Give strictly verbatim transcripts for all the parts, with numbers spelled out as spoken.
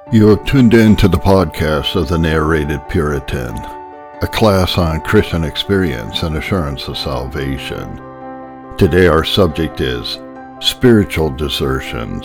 You have tuned in to the podcast of the Narrated Puritan, a class on Christian experience and assurance of salvation. Today our subject is spiritual desertions.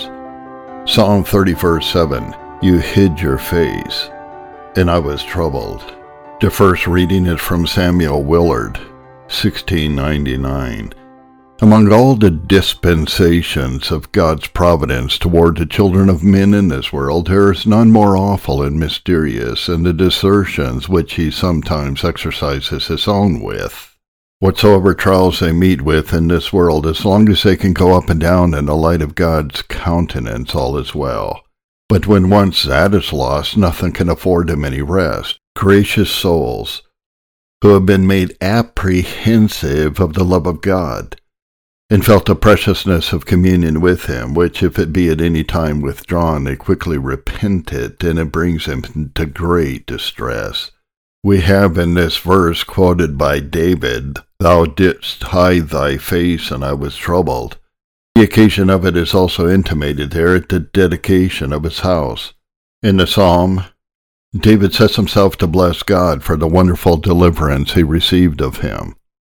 Psalm thirty verse seven, You hid your face, and I was troubled. The first reading is from Samuel Willard, sixteen ninety-nine. Among all the dispensations of God's providence toward the children of men in this world, there is none more awful and mysterious than the desertions which he sometimes exercises his own with. Whatsoever trials they meet with in this world, as long as they can go up and down in the light of God's countenance, all is well. But when once that is lost, nothing can afford them any rest. Gracious souls, who have been made apprehensive of the love of God, and felt the preciousness of communion with him, which if it be at any time withdrawn, they quickly repent it, and it brings them into great distress. We have in this verse quoted by David, Thou didst hide thy face, and I was troubled. The occasion of it is also intimated there at the dedication of his house. In the psalm, David sets himself to bless God for the wonderful deliverance he received of him.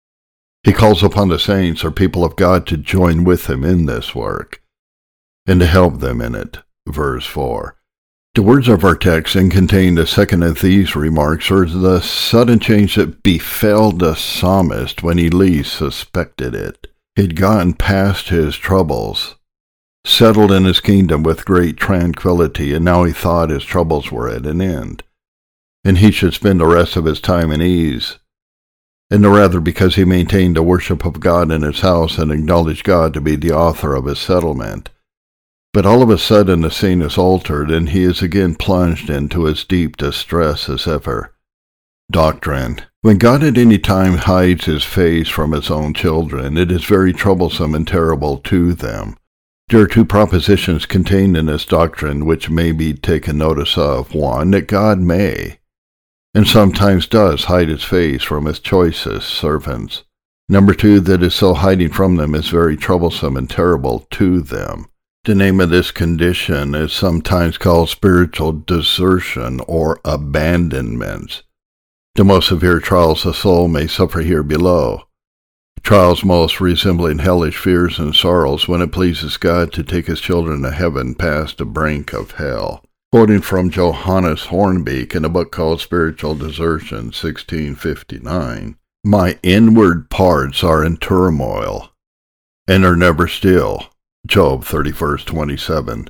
He calls upon the saints or people of God to join with him in this work, and to help them in it. Verse four. The words of our text and contain the second of these remarks are the sudden change that befell the psalmist when he least suspected it. He'd gotten past his troubles, settled in his kingdom with great tranquility, and now he thought his troubles were at an end, and he should spend the rest of his time in ease. And the rather because he maintained the worship of God in his house and acknowledged God to be the author of his settlement. But all of a sudden the scene is altered, and he is again plunged into as deep distress as ever. Doctrine. When God at any time hides his face from his own children, it is very troublesome and terrible to them. There are two propositions contained in this doctrine which may be taken notice of. One, that God may, and sometimes does, hide his face from his choicest servants. Number two, that is so hiding from them is very troublesome and terrible to them. The name of this condition is sometimes called spiritual desertion or abandonment. The most severe trials the soul may suffer here below, trials most resembling hellish fears and sorrows when it pleases God to take his children to heaven past the brink of hell. Quoting from Johannes Hornbeek in a book called Spiritual Desertion, sixteen fifty-nine, My inward parts are in turmoil, and are never still. Job thirty verse twenty-seven.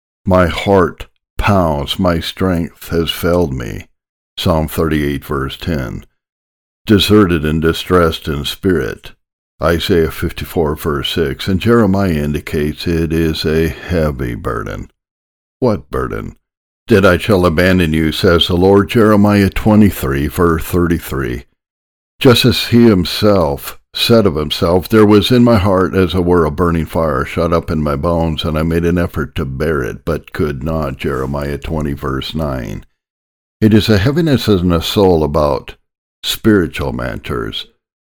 My heart pounds, my strength has failed me. Psalm thirty-eight verse ten. Deserted and distressed in spirit. Isaiah fifty-four verse six, and Jeremiah indicates it is a heavy burden. What burden? That I shall abandon you, says the Lord. Jeremiah twenty-three, verse thirty-three. Just as he himself said of himself, there was in my heart as it were a burning fire shut up in my bones, and I made an effort to bear it, but could not. Jeremiah twenty, verse nine. It is a heaviness in the soul about spiritual matters,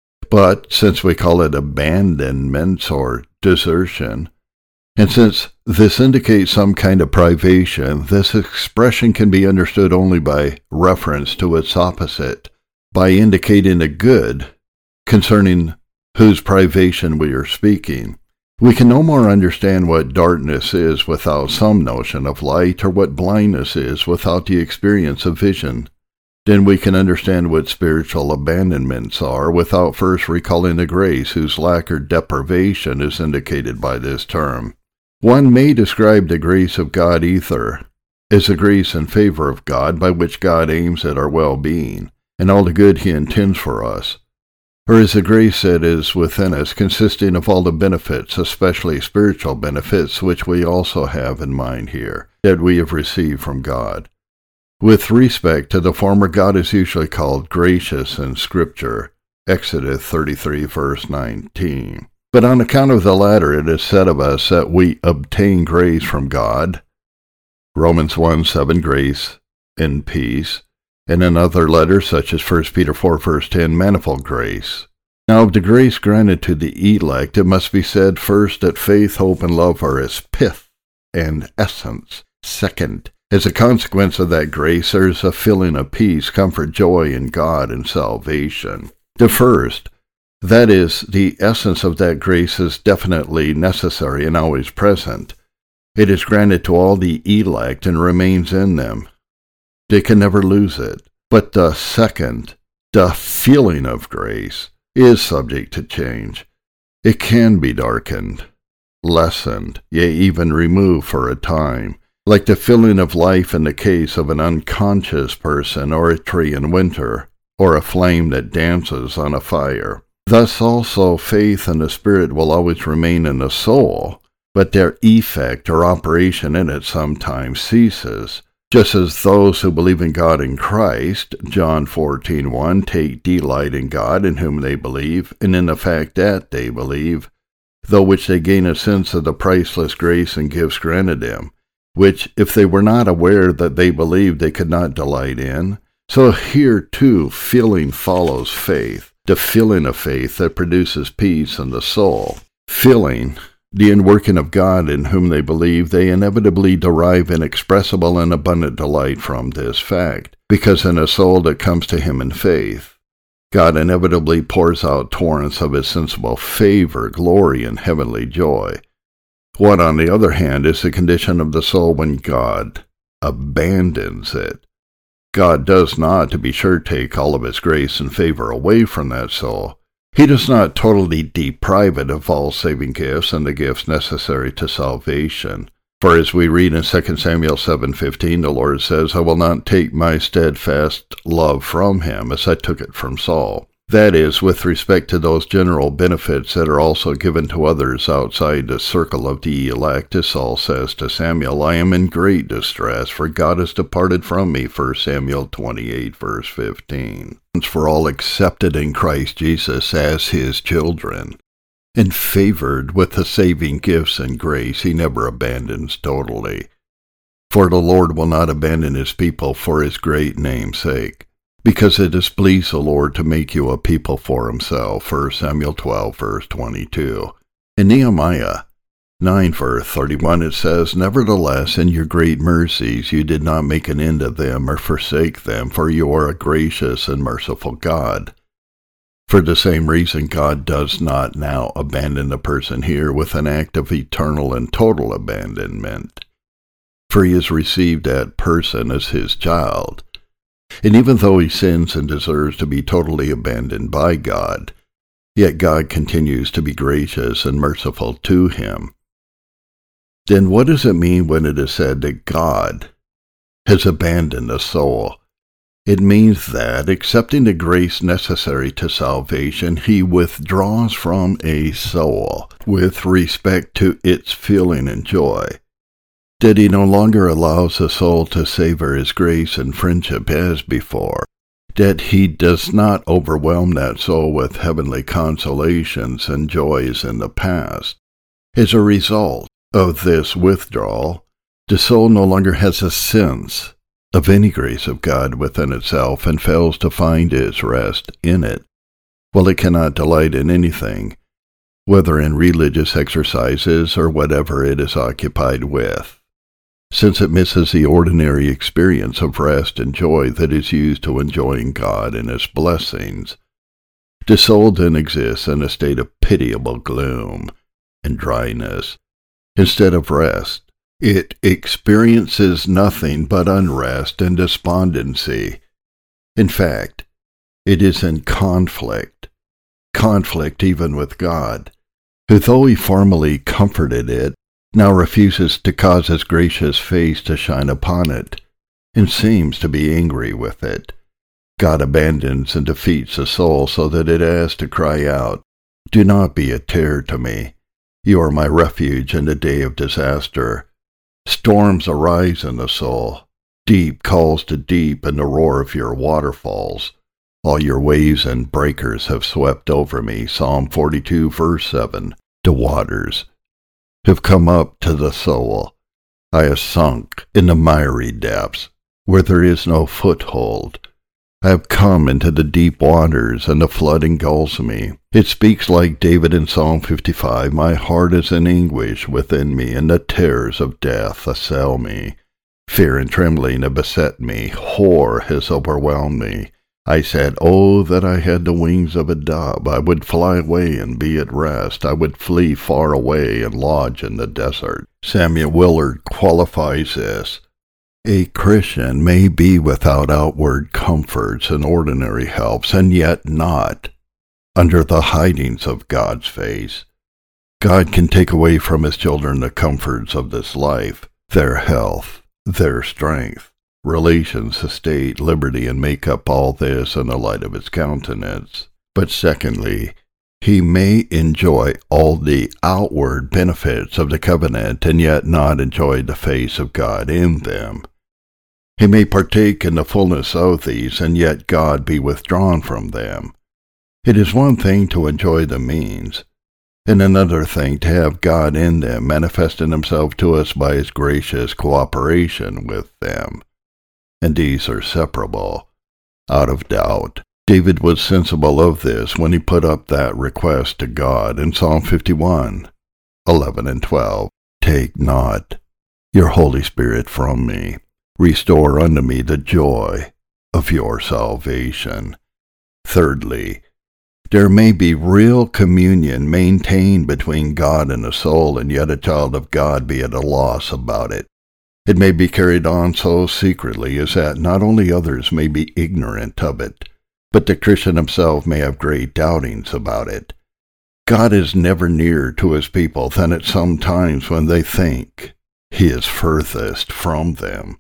but since we call it abandonment or desertion, and since this indicates some kind of privation, this expression can be understood only by reference to its opposite, by indicating a good concerning whose privation we are speaking. We can no more understand what darkness is without some notion of light, or what blindness is without the experience of vision, than we can understand what spiritual abandonments are without first recalling the grace whose lack or deprivation is indicated by this term. One may describe the grace of God either as the grace in favor of God by which God aims at our well-being and all the good he intends for us, or as the grace that is within us, consisting of all the benefits, especially spiritual benefits, which we also have in mind here, that we have received from God. With respect to the former, God is usually called gracious in Scripture, Exodus thirty-three, verse nineteen. But on account of the latter, it is said of us that we obtain grace from God, Romans one, seven, grace and peace, and in other letters, such as First Peter four, verse ten, manifold grace. Now of the grace granted to the elect, it must be said first that faith, hope, and love are its pith and essence. Second, As a consequence of that grace, there is a feeling of peace, comfort, joy in God and salvation. The first, that is, the essence of that grace is definitely necessary and always present. It is granted to all the elect and remains in them. They can never lose it. But the second, the feeling of grace, is subject to change. It can be darkened, lessened, yea, even removed for a time, like the feeling of life in the case of an unconscious person or a tree in winter, or a flame that dances on a fire. Thus also faith and the Spirit will always remain in the soul, but their effect or operation in it sometimes ceases, just as those who believe in God in Christ, John fourteen one, take delight in God in whom they believe, and in the fact that they believe, though which they gain a sense of the priceless grace and gifts granted them, which, if they were not aware that they believed, they could not delight in. So here, too, feeling follows faith, the feeling of faith that produces peace in the soul. Feeling, the inworking of God in whom they believe, they inevitably derive inexpressible and abundant delight from this fact, because in a soul that comes to him in faith, God inevitably pours out torrents of his sensible favor, glory, and heavenly joy. What, on the other hand, is the condition of the soul when God abandons it? God does not, to be sure, take all of his grace and favor away from that soul. He does not totally deprive it of all saving gifts and the gifts necessary to salvation. For as we read in Second Samuel seven fifteen, the Lord says, I will not take my steadfast love from him as I took it from Saul. That is, with respect to those general benefits that are also given to others outside the circle of the elect, as Saul says to Samuel, I am in great distress, for God has departed from me, First Samuel twenty-eight, verse fifteen. For all accepted in Christ Jesus as his children, and favored with the saving gifts and grace he never abandons totally. For the Lord will not abandon his people for his great name's sake, because it has pleased the Lord to make you a people for himself, First Samuel twelve, verse twenty-two. In Nehemiah nine, verse thirty-one, it says, Nevertheless, in your great mercies you did not make an end of them or forsake them, for you are a gracious and merciful God. For the same reason, God does not now abandon the person here with an act of eternal and total abandonment, for he has received that person as his child. And even though he sins and deserves to be totally abandoned by God, yet God continues to be gracious and merciful to him. Then what does it mean when it is said that God has abandoned a soul? It means that, accepting the grace necessary to salvation, he withdraws from a soul with respect to its feeling and joy. That he no longer allows the soul to savor his grace and friendship as before, that he does not overwhelm that soul with heavenly consolations and joys in the past. As a result of this withdrawal, the soul no longer has a sense of any grace of God within itself and fails to find its rest in it, while it cannot delight in anything, whether in religious exercises or whatever it is occupied with, since it misses the ordinary experience of rest and joy that is used to enjoying God and his blessings. The soul then exists in a state of pitiable gloom and dryness. Instead of rest, it experiences nothing but unrest and despondency. In fact, it is in conflict, conflict even with God, who, though he formerly comforted it, now refuses to cause his gracious face to shine upon it, and seems to be angry with it. God abandons and defeats the soul so that it has to cry out, Do not be a terror to me. You are my refuge in the day of disaster. Storms arise in the soul. Deep calls to deep in the roar of your waterfalls. All your waves and breakers have swept over me. Psalm forty-two, verse seven. The waters have come up to the soul. I have sunk in the miry depths, where there is no foothold. I have come into the deep waters, and the flood engulfs me. It speaks like David in Psalm fifty-five, My heart is in anguish within me, and the terrors of death assail me. Fear and trembling have beset me, horror has overwhelmed me. I said, oh, that I had the wings of a dove, I would fly away and be at rest. I would flee far away and lodge in the desert. Samuel Willard qualifies this. A Christian may be without outward comforts and ordinary helps, and yet not under the hidings of God's face. God can take away from his children the comforts of this life, their health, their strength, relations, estate, liberty, and make up all this in the light of his countenance. But secondly, he may enjoy all the outward benefits of the covenant and yet not enjoy the face of God in them. He may partake in the fullness of these and yet God be withdrawn from them. It is one thing to enjoy the means, and another thing to have God in them, manifesting himself to us by his gracious cooperation with them. And these are separable, out of doubt. David was sensible of this when he put up that request to God in Psalm fifty-one, eleven and twelve. Take not your Holy Spirit from me. Restore unto me the joy of your salvation. Thirdly, there may be real communion maintained between God and a soul, and yet a child of God be at a loss about it. It may be carried on so secretly as that not only others may be ignorant of it, but the Christian himself may have great doubtings about it. God is never nearer to his people than at some times when they think he is furthest from them.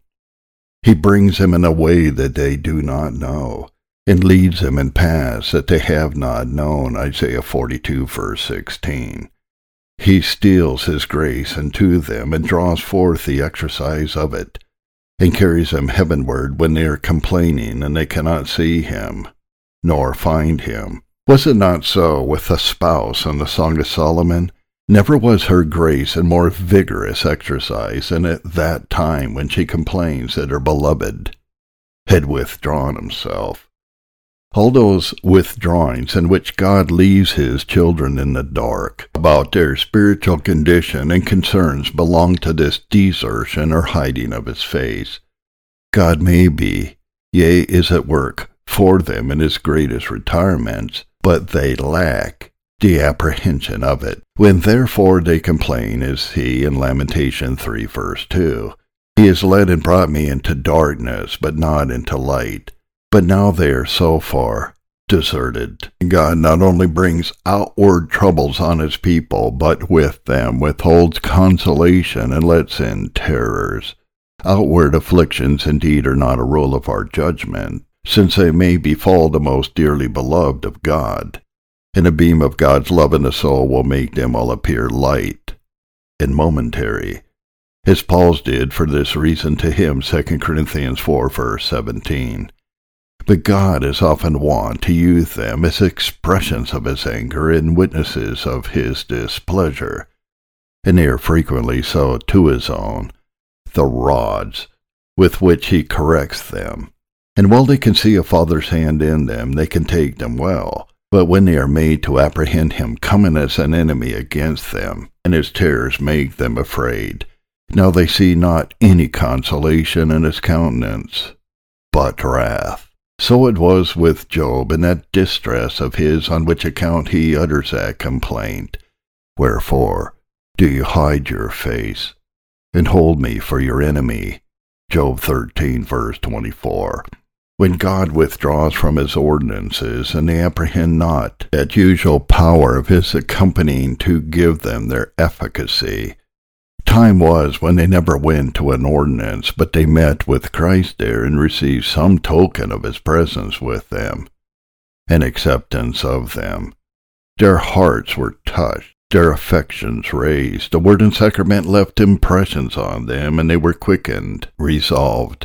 He brings them in a way that they do not know, and leads them in paths that they have not known, Isaiah forty-two, verse sixteen. He steals his grace into them and draws forth the exercise of it, and carries them heavenward when they are complaining and they cannot see him, nor find him. Was it not so with the spouse in the Song of Solomon? Never was her grace in more vigorous exercise than at that time when she complains that her beloved had withdrawn himself. All those withdrawings in which God leaves his children in the dark about their spiritual condition and concerns belong to this desertion or hiding of his face. God may be, yea, is at work for them in his greatest retirements, but they lack the apprehension of it. When therefore they complain, as he in Lamentation three, verse two, he has led and brought me into darkness, but not into light. But now they are so far deserted. God not only brings outward troubles on his people, but with them withholds consolation and lets in terrors. Outward afflictions indeed are not a rule of our judgment, since they may befall the most dearly beloved of God, and a beam of God's love in the soul will make them all appear light and momentary, as Paul's did for this reason to him, Second Corinthians four, verse seventeen. But God is often wont to use them as expressions of his anger and witnesses of his displeasure, and they are frequently so to his own, the rods with which he corrects them. And while they can see a father's hand in them, they can take them well. But when they are made to apprehend him coming as an enemy against them, and his terrors make them afraid, now they see not any consolation in his countenance, but wrath. So it was with Job in that distress of his on which account he utters that complaint. Wherefore do you hide your face, and hold me for your enemy? Job thirteen, verse twenty-four. When God withdraws from his ordinances, and they apprehend not that usual power of his accompanying to give them their efficacy. Time was when they never went to an ordinance, but they met with Christ there and received some token of his presence with them, and acceptance of them. Their hearts were touched, their affections raised. The word and sacrament left impressions on them, and they were quickened, resolved,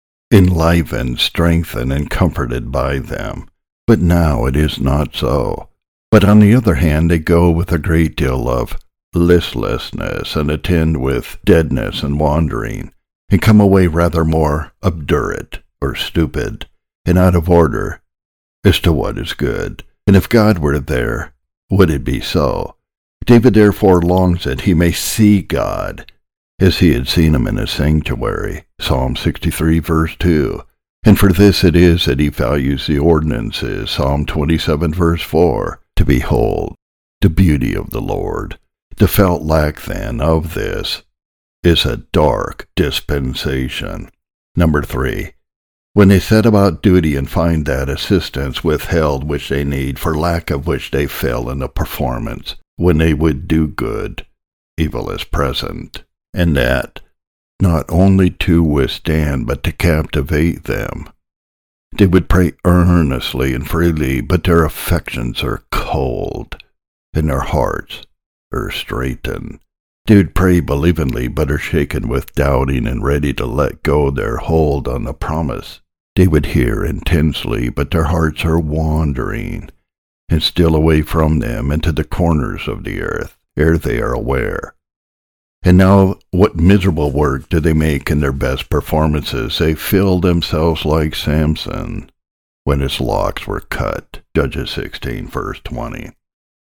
enlivened, strengthened, and comforted by them. But now it is not so. But on the other hand, they go with a great deal of listlessness, and attend with deadness and wandering, and come away rather more obdurate or stupid, and out of order as to what is good. And if God were there, would it be so? David therefore longs that he may see God, as he had seen him in his sanctuary, Psalm sixty-three, verse two. And for this it is that he values the ordinances, Psalm twenty-seven, verse four, to behold the beauty of the Lord. The felt lack, then, of this is a dark dispensation. Number three, when they set about duty and find that assistance withheld which they need, for lack of which they fail in the performance, when they would do good, evil is present, and that not only to withstand, but to captivate them. They would pray earnestly and freely, but their affections are cold, and their hearts are straitened. They would pray believingly, but are shaken with doubting and ready to let go their hold on the promise. They would hear intensely, but their hearts are wandering, and still away from them into the corners of the earth, ere they are aware. And now what miserable work do they make in their best performances? They fill themselves like Samson when his locks were cut. Judges sixteen, verse twenty.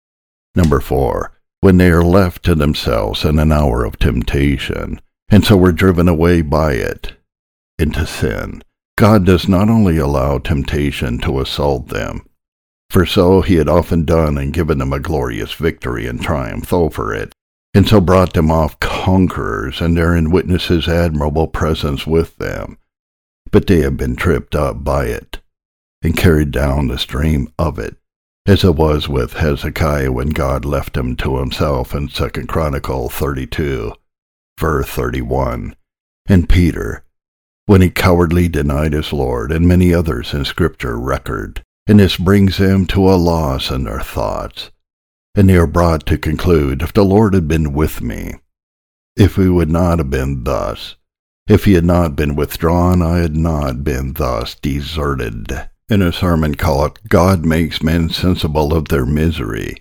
Number four, when they are left to themselves in an hour of temptation, and so were driven away by it into sin, God does not only allow temptation to assault them, for so he had often done and given them a glorious victory and triumph over it, and so brought them off conquerors, and therein witness his admirable presence with them. But they have been tripped up by it, and carried down the stream of it, as it was with Hezekiah when God left him to himself in Second Chronicles thirty-two, verse thirty-one, and Peter, when he cowardly denied his Lord, and many others in Scripture record, and this brings them to a loss in their thoughts. And they are brought to conclude, if the Lord had been with me, if he would not have been thus, if he had not been withdrawn, I had not been thus deserted. In a sermon called God Makes Men Sensible of Their Misery,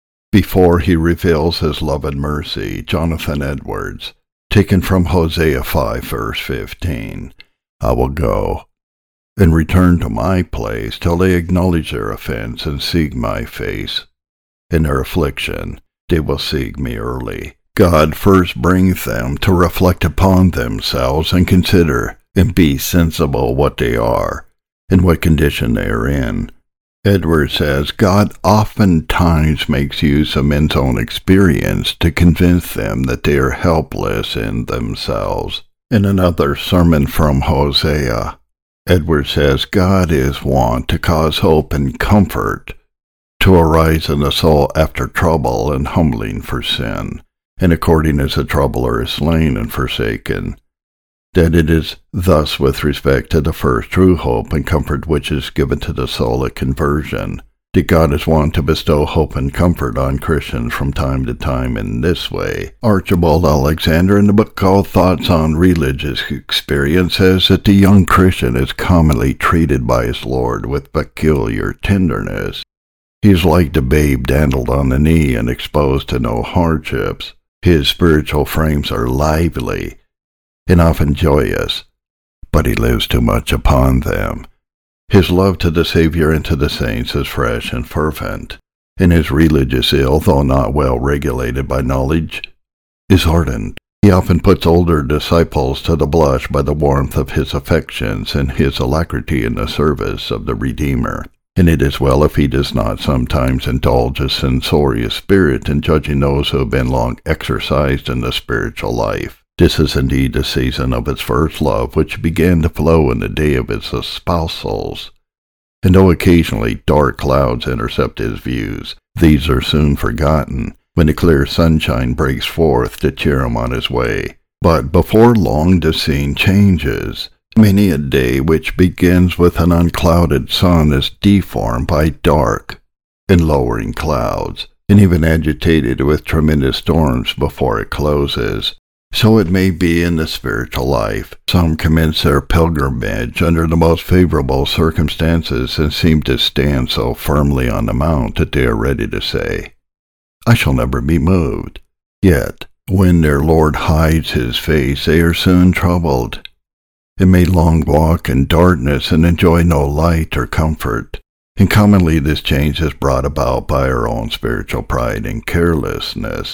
before he reveals his love and mercy, Jonathan Edwards, taken from Hosea five, verse fifteen, I will go and return to my place till they acknowledge their offense and seek my face. In their affliction, they will seek me early. God first brings them to reflect upon themselves and consider and be sensible what they are and what condition they are in. Edwards says, God oftentimes makes use of men's own experience to convince them that they are helpless in themselves. In another sermon from Hosea, Edwards says, God is wont to cause hope and comfort to arise in the soul after trouble and humbling for sin, and according as the troubler is slain and forsaken, that it is thus with respect to the first true hope and comfort which is given to the soul at conversion, that God is wont to bestow hope and comfort on Christians from time to time in this way. Archibald Alexander, in the book called Thoughts on Religious Experience, says that the young Christian is commonly treated by his Lord with peculiar tenderness. He is like the babe dandled on the knee and exposed to no hardships. His spiritual frames are lively and often joyous, but he lives too much upon them. His love to the Savior and to the saints is fresh and fervent, and his religious zeal, though not well regulated by knowledge, is ardent. He often puts older disciples to the blush by the warmth of his affections and his alacrity in the service of the Redeemer. And it is well if he does not sometimes indulge a censorious spirit in judging those who have been long exercised in the spiritual life. This is indeed the season of his first love, which began to flow in the day of his espousals. And though occasionally dark clouds intercept his views, these are soon forgotten when the clear sunshine breaks forth to cheer him on his way. But before long the scene changes. Many a day which begins with an unclouded sun is deformed by dark and lowering clouds, and even agitated with tremendous storms before it closes. So it may be in the spiritual life. Some commence their pilgrimage under the most favorable circumstances and seem to stand so firmly on the mount that they are ready to say, I shall never be moved. Yet, when their Lord hides his face, they are soon troubled, and may long walk in darkness and enjoy no light or comfort. And commonly this change is brought about by our own spiritual pride and carelessness.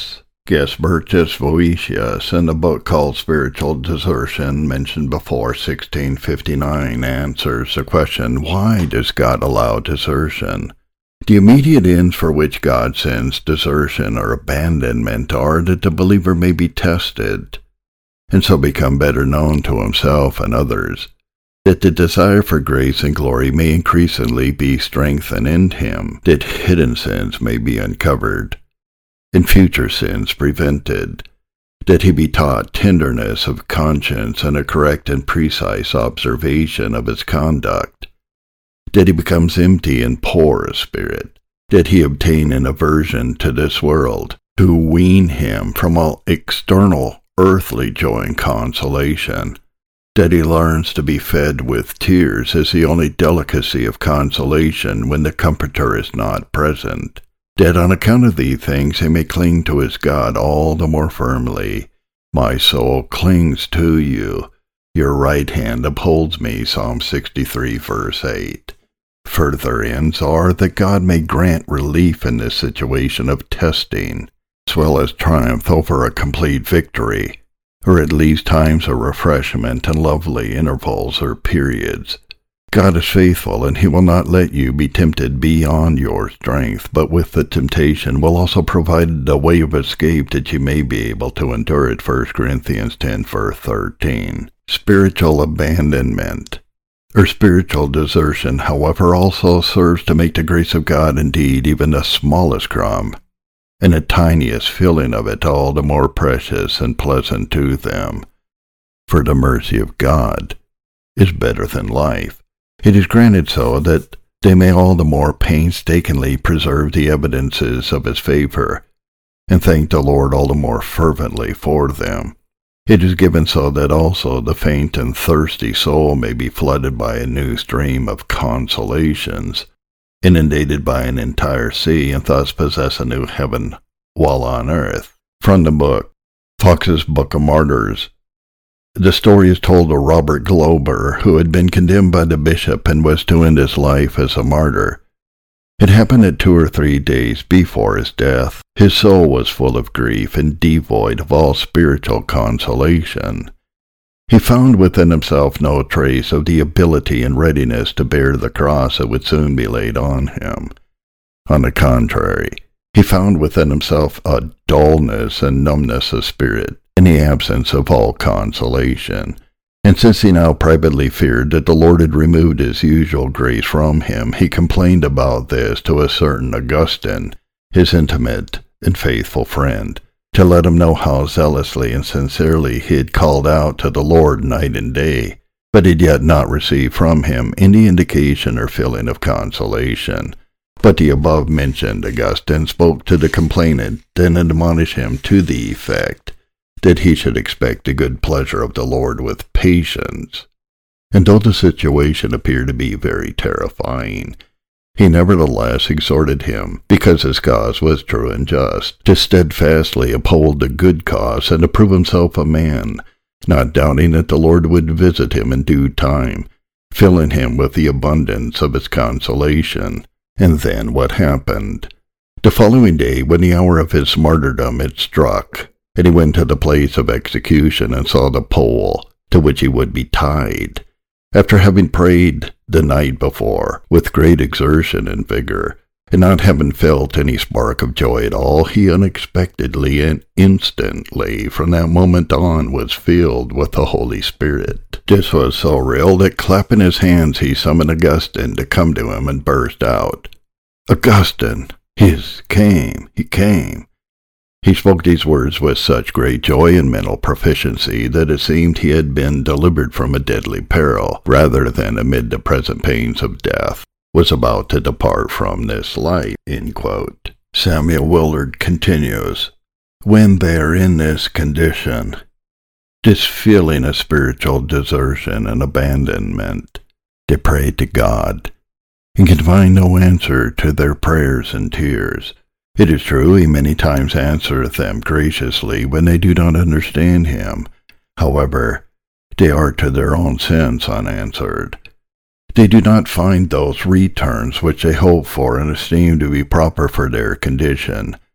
Gesbertus Voetius, in the book called Spiritual Desertion, mentioned before, sixteen fifty-nine, answers the question, why does God allow desertion? The immediate ends for which God sends desertion or abandonment are that the believer may be tested, and so become better known to himself and others, that the desire for grace and glory may increasingly be strengthened in him, that hidden sins may be uncovered, and future sins prevented, that he be taught tenderness of conscience and a correct and precise observation of his conduct, that he becomes empty and poor of spirit, that he obtain an aversion to this world, to wean him from all external earthly joy and consolation, that he learns to be fed with tears as the only delicacy of consolation when the Comforter is not present, that on account of these things he may cling to his God all the more firmly. My soul clings to you. Your right hand upholds me, Psalm sixty-three, verse eight. Further ends are that God may grant relief in this situation of testing, as well as triumph over a complete victory, or at least times of refreshment and lovely intervals or periods. God is faithful, and he will not let you be tempted beyond your strength, but with the temptation will also provide a way of escape that you may be able to endure it. First Corinthians ten, verse thirteen. Spiritual abandonment, or spiritual desertion, however, also serves to make the grace of God indeed even the smallest crumb, and the tiniest filling of it all the more precious and pleasant to them. For the mercy of God is better than life. It is granted so that they may all the more painstakingly preserve the evidences of his favor, and thank the Lord all the more fervently for them. It is given so that also the faint and thirsty soul may be flooded by a new stream of consolations, inundated by an entire sea, and thus possess a new heaven while on earth. From the book, Fox's Book of Martyrs, the story is told of Robert Glover, who had been condemned by the bishop and was to end his life as a martyr. It happened at two or three days before his death. His soul was full of grief and devoid of all spiritual consolation. He found within himself no trace of the ability and readiness to bear the cross that would soon be laid on him. On the contrary, he found within himself a dullness and numbness of spirit, in the absence of all consolation. And since he now privately feared that the Lord had removed his usual grace from him, he complained about this to a certain Augustine, his intimate and faithful friend, to let him know how zealously and sincerely he had called out to the Lord night and day, but had yet not received from him any indication or feeling of consolation. But the above-mentioned Augustine spoke to the complainant and admonished him to the effect that he should expect the good pleasure of the Lord with patience. And though the situation appeared to be very terrifying, he nevertheless exhorted him, because his cause was true and just, to steadfastly uphold the good cause and to prove himself a man, not doubting that the Lord would visit him in due time, filling him with the abundance of his consolation. And then what happened? The following day, when the hour of his martyrdom had struck, and he went to the place of execution and saw the pole to which he would be tied, after having prayed the night before with great exertion and vigor, and not having felt any spark of joy at all, he unexpectedly and instantly from that moment on was filled with the Holy Spirit. This was so real that, clapping his hands, he summoned Augustine to come to him and burst out, "Augustine, he came, he came." He spoke these words with such great joy and mental proficiency that it seemed he had been delivered from a deadly peril, rather than amid the present pains of death was about to depart from this life. End quote. Samuel Willard continues, when they are in this condition, this feeling of spiritual desertion and abandonment, they pray to God, and can find no answer to their prayers and tears. It is true, he many times answereth them graciously when they do not understand him. However, they are to their own sense unanswered. They do not find those returns which they hope for and esteem to be proper for their condition.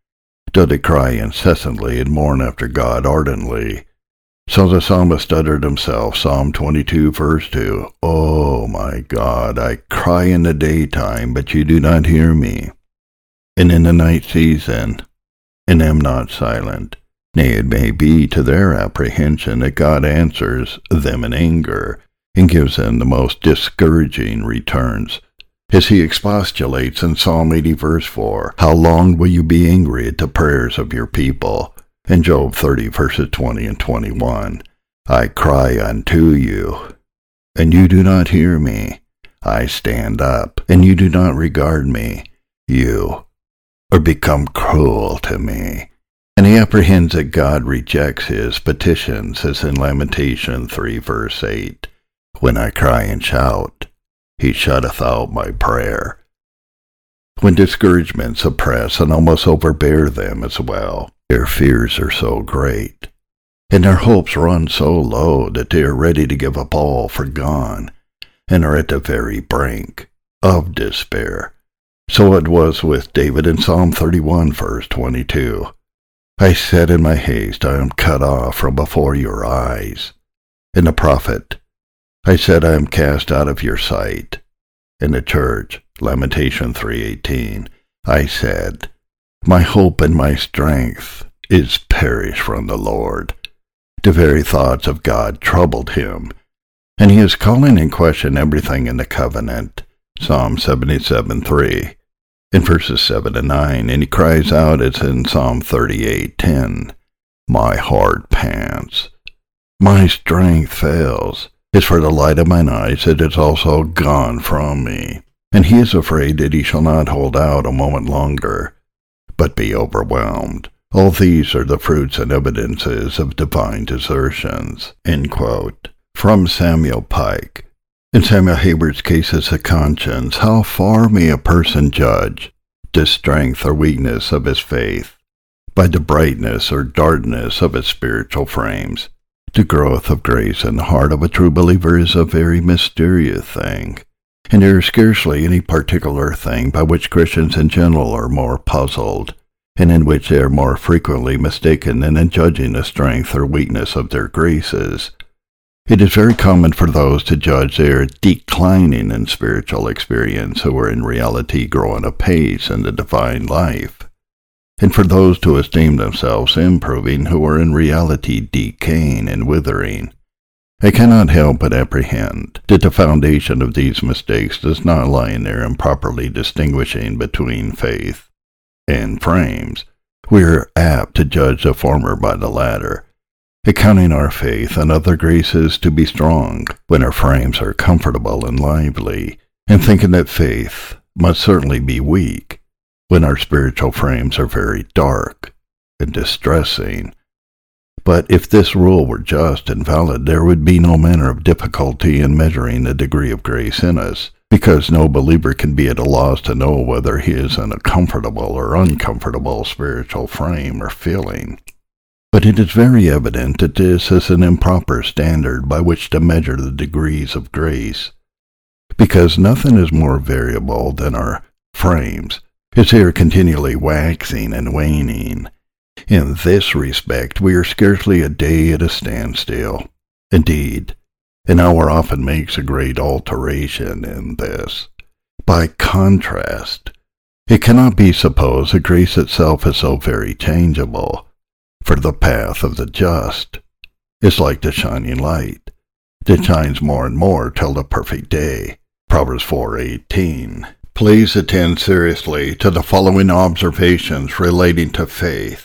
though they cry incessantly and mourn after God ardently. So the psalmist uttered himself, Psalm twenty-two, verse two, "Oh my God, I cry in the daytime, but you do not hear me, and in the night season, and am not silent." Nay, it may be to their apprehension that God answers them in anger, and gives them the most discouraging returns. As he expostulates in Psalm eighty, verse four, "How long will you be angry at the prayers of your people?" In Job thirty, verses twenty and twenty-one, "I cry unto you, and you do not hear me. I stand up, and you do not regard me. You are become cruel to me." And he apprehends that God rejects his petitions, as in Lamentation three, verse eight, "When I cry and shout, he shutteth out my prayer." When discouragements oppress and almost overbear them as well, their fears are so great, and their hopes run so low that they are ready to give up all for gone, and are at the very brink of despair. So it was with David in Psalm thirty-one, verse twenty-two. "I said in my haste, I am cut off from before your eyes." In the prophet, "I said, I am cast out of your sight." In the church, Lamentation three eighteen, "I said, my hope and my strength is perished from the Lord." The very thoughts of God troubled him, and he is calling in question everything in the covenant. Psalm seventy-seven, three, in verses seven and nine, and he cries out, as in Psalm thirty-eight, ten, "My heart pants, my strength fails. As for the light of mine eyes, it is also gone from me." And he is afraid that he shall not hold out a moment longer, but be overwhelmed. All these are the fruits and evidences of divine desertions. End quote. From Samuel Pike. In Samuel Hayward's Cases of Conscience, how far may a person judge the strength or weakness of his faith? By the brightness or darkness of his spiritual frames. The growth of grace in the heart of a true believer is a very mysterious thing, and there is scarcely any particular thing by which Christians in general are more puzzled, and in which they are more frequently mistaken than in judging the strength or weakness of their graces. It is very common for those to judge they are declining in spiritual experience who are in reality growing apace in the divine life, and for those to esteem themselves improving who are in reality decaying and withering. I cannot help but apprehend that the foundation of these mistakes does not lie in their improperly distinguishing between faith and frames. We are apt to judge the former by the latter, accounting our faith and other graces to be strong when our frames are comfortable and lively, and thinking that faith must certainly be weak when our spiritual frames are very dark and distressing. But if this rule were just and valid, there would be no manner of difficulty in measuring the degree of grace in us, because no believer can be at a loss to know whether he is in a comfortable or uncomfortable spiritual frame or feeling. But it is very evident that this is an improper standard by which to measure the degrees of grace, because nothing is more variable than our frames, as they are continually waxing and waning. In this respect, we are scarcely a day at a standstill. Indeed, an hour often makes a great alteration in this. By contrast, it cannot be supposed that grace itself is so very changeable, for the path of the just is like the shining light that shines more and more till the perfect day. Proverbs four eighteen. Please attend seriously to the following observations relating to faith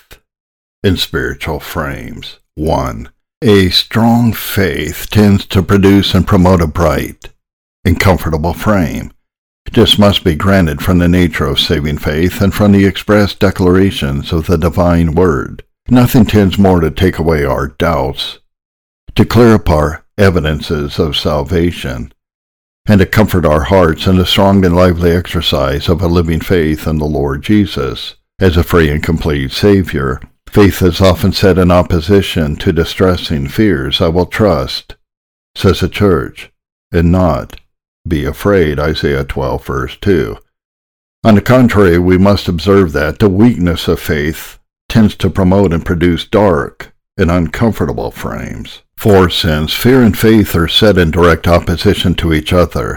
in spiritual frames. One, a strong faith tends to produce and promote a bright and comfortable frame. This must be granted from the nature of saving faith and from the express declarations of the divine word. Nothing tends more to take away our doubts, to clear up our evidences of salvation, and to comfort our hearts in the strong and lively exercise of a living faith in the Lord Jesus as a free and complete Savior. Faith is often set in opposition to distressing fears. I will trust, says the church, and not be afraid, Isaiah twelve, verse two. On the contrary, we must observe that the weakness of faith tends to promote and produce dark and uncomfortable frames. For since fear and faith are set in direct opposition to each other,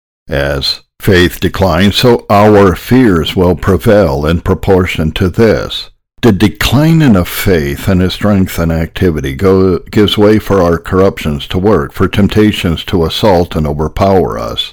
as faith declines, so our fears will prevail in proportion to this. The decline of faith and its strength and activity go, gives way for our corruptions to work, for temptations to assault and overpower us,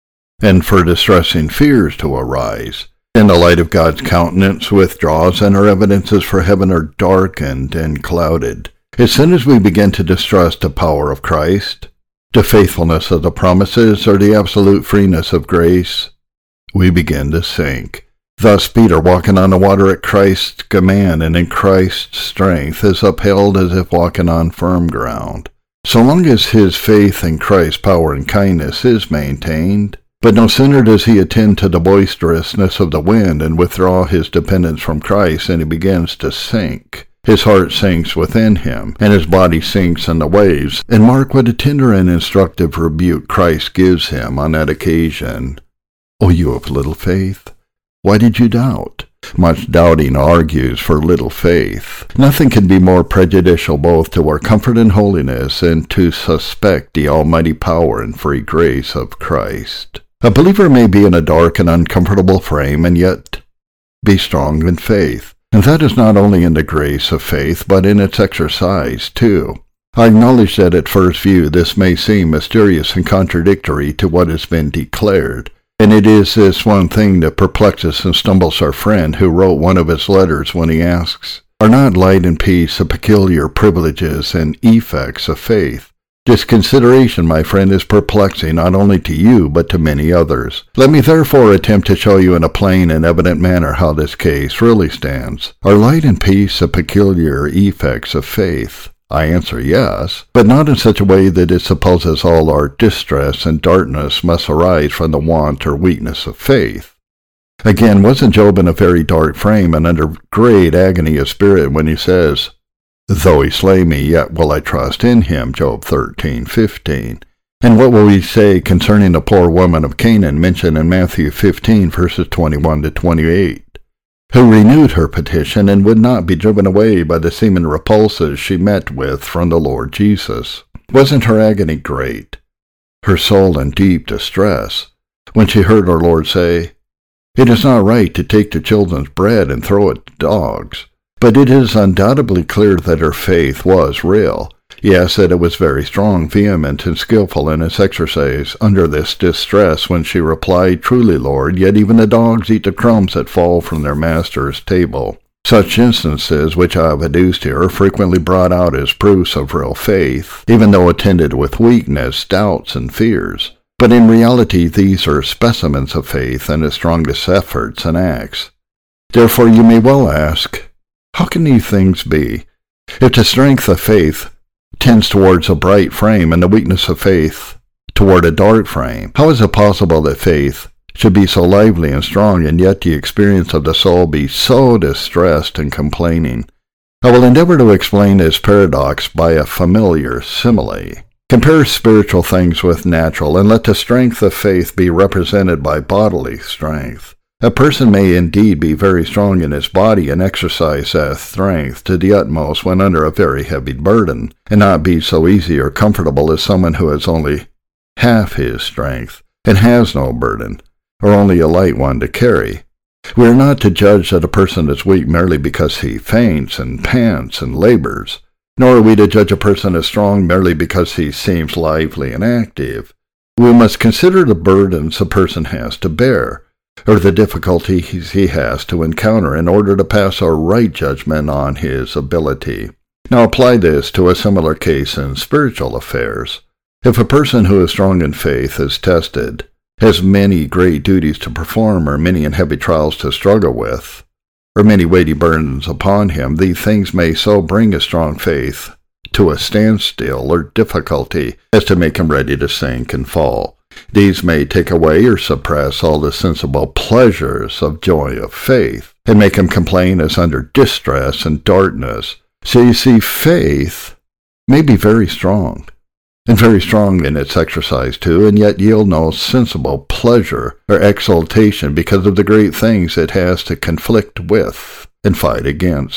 and for distressing fears to arise. And the light of God's countenance withdraws, and our evidences for heaven are darkened and clouded. As soon as we begin to distrust the power of Christ, the faithfulness of the promises, or the absolute freeness of grace, we begin to sink. Thus Peter, walking on the water at Christ's command and in Christ's strength, is upheld as if walking on firm ground, so long as his faith in Christ's power and kindness is maintained. But no sooner does he attend to the boisterousness of the wind and withdraw his dependence from Christ than he begins to sink. His heart sinks within him, and his body sinks in the waves. And mark what a tender and instructive rebuke Christ gives him on that occasion. O you of little faith, why did you doubt? Much doubting argues for little faith. Nothing can be more prejudicial both to our comfort and holiness than to suspect the almighty power and free grace of Christ. A believer may be in a dark and uncomfortable frame and yet be strong in faith. And that is not only in the grace of faith, but in its exercise, too. I acknowledge that at first view this may seem mysterious and contradictory to what has been declared. And it is this one thing that perplexes and stumbles our friend who wrote one of his letters when he asks, "Are not light and peace the peculiar privileges and effects of faith?" This consideration, my friend, is perplexing not only to you, but to many others. Let me therefore attempt to show you in a plain and evident manner how this case really stands. Are light and peace the peculiar effects of faith? I answer yes, but not in such a way that it supposes all our distress and darkness must arise from the want or weakness of faith. Again, wasn't Job in a very dark frame and under great agony of spirit when he says, "Though he slay me, yet will I trust in him," Job thirteen fifteen. And what will we say concerning the poor woman of Canaan mentioned in Matthew fifteen, verses twenty-one to twenty-eight, who renewed her petition and would not be driven away by the seeming repulses she met with from the Lord Jesus? Wasn't her agony great, her soul in deep distress, when she heard our Lord say, "It is not right to take the children's bread and throw it to dogs"? But it is undoubtedly clear that her faith was real. Yes, that it was very strong, vehement, and skillful in its exercise under this distress when she replied, "Truly, Lord, yet even the dogs eat the crumbs that fall from their master's table." Such instances, which I have adduced here, are frequently brought out as proofs of real faith, even though attended with weakness, doubts, and fears. But in reality, these are specimens of faith and its strongest efforts and acts. Therefore, you may well ask, how can these things be? If the strength of faith tends towards a bright frame and the weakness of faith toward a dark frame, how is it possible that faith should be so lively and strong and yet the experience of the soul be so distressed and complaining? I will endeavor to explain this paradox by a familiar simile. Compare spiritual things with natural, and let the strength of faith be represented by bodily strength. A person may indeed be very strong in his body and exercise that strength to the utmost when under a very heavy burden, and not be so easy or comfortable as someone who has only half his strength and has no burden, or only a light one to carry. We are not to judge that a person is weak merely because he faints and pants and labors, nor are we to judge a person as strong merely because he seems lively and active. We must consider the burdens a person has to bear, or the difficulties he has to encounter in order to pass a right judgment on his ability. Now apply this to a similar case in spiritual affairs. If a person who is strong in faith is tested, has many great duties to perform, or many and heavy trials to struggle with, or many weighty burdens upon him, these things may so bring his strong faith to a standstill or difficulty as to make him ready to sink and fall. These may take away or suppress all the sensible pleasures of joy of faith, and make him complain as under distress and darkness. So you see, faith may be very strong, and very strong in its exercise too, and yet yield no sensible pleasure or exultation because of the great things it has to conflict with and fight against.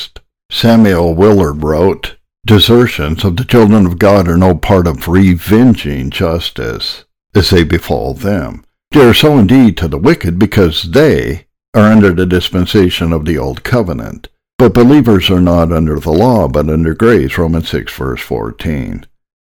Samuel Willard wrote, "Desertions of the children of God are no part of revenging justice, as they befall them. They are so indeed to the wicked, because they are under the dispensation of the old covenant. But believers are not under the law, but under grace," Romans six, verse fourteen.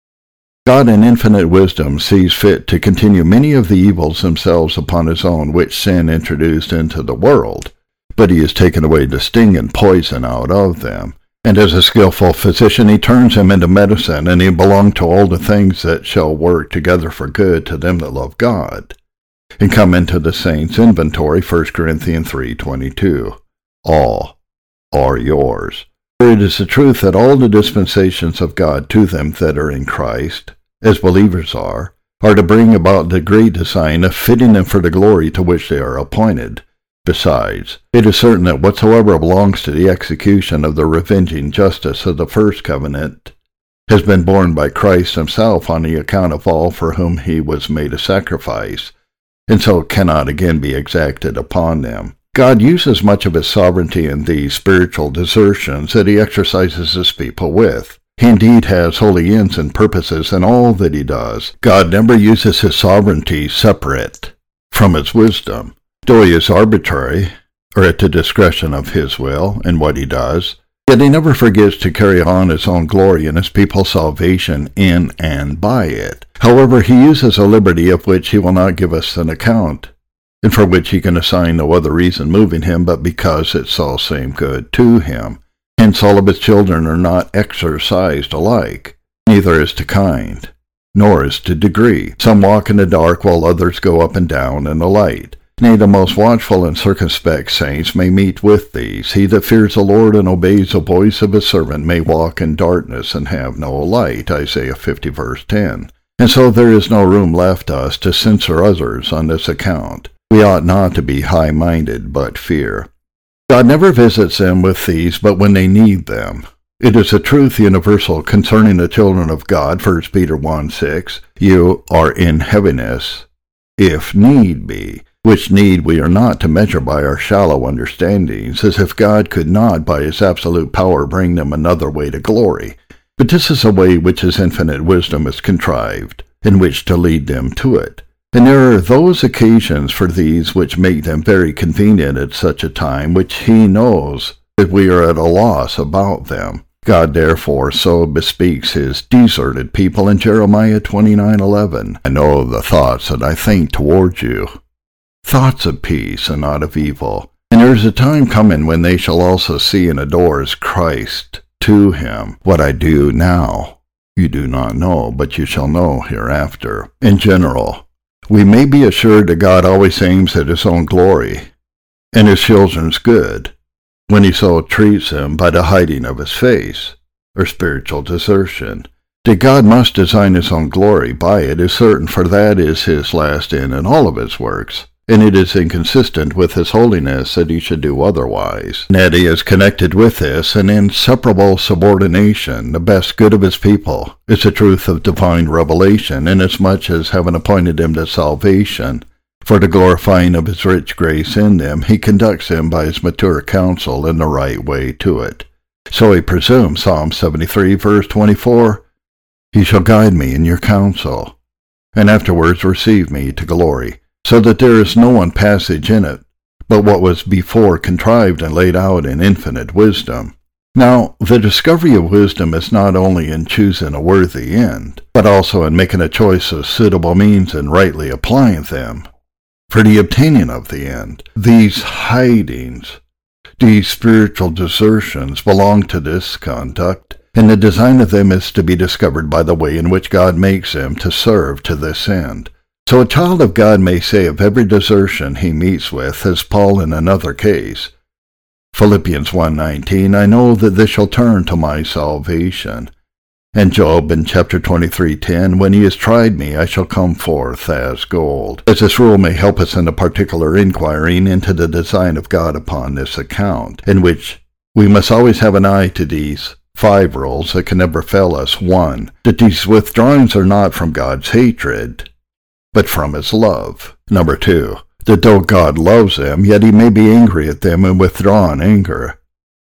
God in infinite wisdom sees fit to continue many of the evils themselves upon his own, which sin introduced into the world, but he has taken away the sting and poison out of them. And as a skillful physician, he turns him into medicine, and he belong to all the things that shall work together for good to them that love God. And come into the saints' inventory, First Corinthians three twenty-two. All are yours. For it is the truth that all the dispensations of God to them that are in Christ, as believers are, are to bring about the great design of fitting them for the glory to which they are appointed. Besides, it is certain that whatsoever belongs to the execution of the revenging justice of the first covenant has been borne by Christ himself on the account of all for whom he was made a sacrifice, and so cannot again be exacted upon them. God uses much of his sovereignty in these spiritual desertions that he exercises his people with. He indeed has holy ends and purposes in all that he does. God never uses his sovereignty separate from his wisdom. Though he is arbitrary, or at the discretion of his will, in what he does, yet he never forgets to carry on his own glory and his people's salvation in and by it. However, he uses a liberty of which he will not give us an account, and for which he can assign no other reason moving him but because it shall seem good to him. Hence all of his children are not exercised alike, neither as to kind, nor as to degree. Some walk in the dark, while others go up and down in the light. Nay, the most watchful and circumspect saints may meet with these. He that fears the Lord and obeys the voice of his servant may walk in darkness and have no light, Isaiah fifty, verse ten. And so there is no room left us to censure others on this account. We ought not to be high-minded, but fear. God never visits them with these but when they need them. It is a truth universal concerning the children of God, First Peter one six, "You are in heaviness, if need be," which need we are not to measure by our shallow understandings, as if God could not by his absolute power bring them another way to glory. But this is a way which his infinite wisdom has contrived, in which to lead them to it. And there are those occasions for these which make them very convenient at such a time, which he knows that we are at a loss about them. God therefore so bespeaks his deserted people in Jeremiah twenty-nine eleven. "I know the thoughts that I think toward you, thoughts of peace and not of evil. And there is a time coming when they shall also see and adore as Christ to him. What I do now you do not know, but you shall know hereafter." In general, we may be assured that God always aims at his own glory and his children's good, when he so treats them by the hiding of his face, or spiritual desertion. That God must design his own glory by it is certain, for that is his last end in all of his works, and it is inconsistent with his holiness that he should do otherwise. And that he is connected with this an inseparable subordination, the best good of his people, is the truth of divine revelation, inasmuch as having appointed them to salvation, for the glorifying of his rich grace in them, he conducts them by his mature counsel in the right way to it. So he presumes, Psalm seventy-three, verse twenty-four, "He shall guide me in your counsel, and afterwards receive me to glory," so that there is no one passage in it, but what was before contrived and laid out in infinite wisdom. Now, the discovery of wisdom is not only in choosing a worthy end, but also in making a choice of suitable means and rightly applying them for the obtaining of the end. These hidings, these spiritual desertions, belong to this conduct, and the design of them is to be discovered by the way in which God makes them to serve to this end. So a child of God may say of every desertion he meets with, as Paul in another case, Philippians one nineteen, "I know that this shall turn to my salvation." And Job in chapter twenty-three ten, "When he has tried me, I shall come forth as gold." As this rule may help us in a particular inquiring into the design of God upon this account, in which we must always have an eye to these five rules that can never fail us. One, that these withdrawings are not from God's hatred, but from his love. Number two, that though God loves them, yet he may be angry at them and withdraw in anger.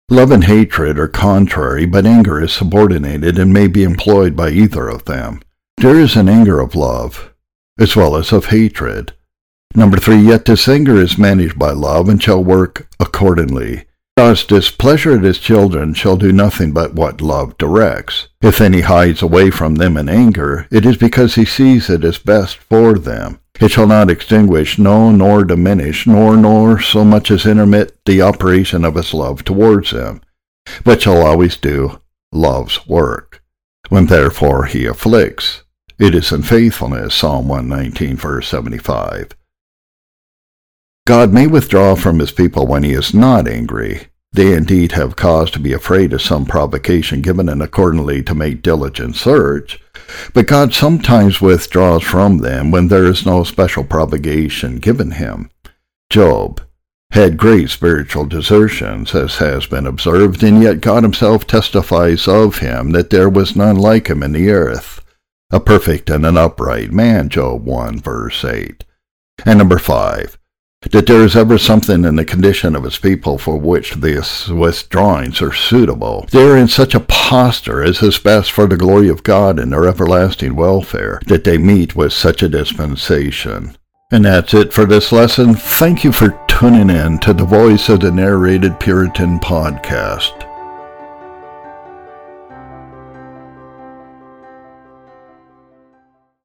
Love and hatred are contrary, but anger is subordinated and may be employed by either of them. There is an anger of love, as well as of hatred. Number three, yet this anger is managed by love and shall work accordingly. God's displeasure at his children shall do nothing but what love directs. If any hides away from them in anger, it is because he sees it as best for them. It shall not extinguish, no, nor diminish, nor, nor so much as intermit the operation of his love towards them, but shall always do love's work. When therefore he afflicts, it is in faithfulness, Psalm one nineteen, verse seventy-five. God may withdraw from his people when he is not angry. They indeed have cause to be afraid of some provocation given and accordingly to make diligent search. But God sometimes withdraws from them when there is no special provocation given him. Job had great spiritual desertions, as has been observed, and yet God himself testifies of him that there was none like him in the earth, a perfect and an upright man, Job one, verse eight. And number five, that there is ever something in the condition of his people for which these withdrawings are suitable. They are in such a posture as is best for the glory of God and their everlasting welfare, that they meet with such a dispensation. And that's it for this lesson. Thank you for tuning in to the Voice of the Narrated Puritan podcast.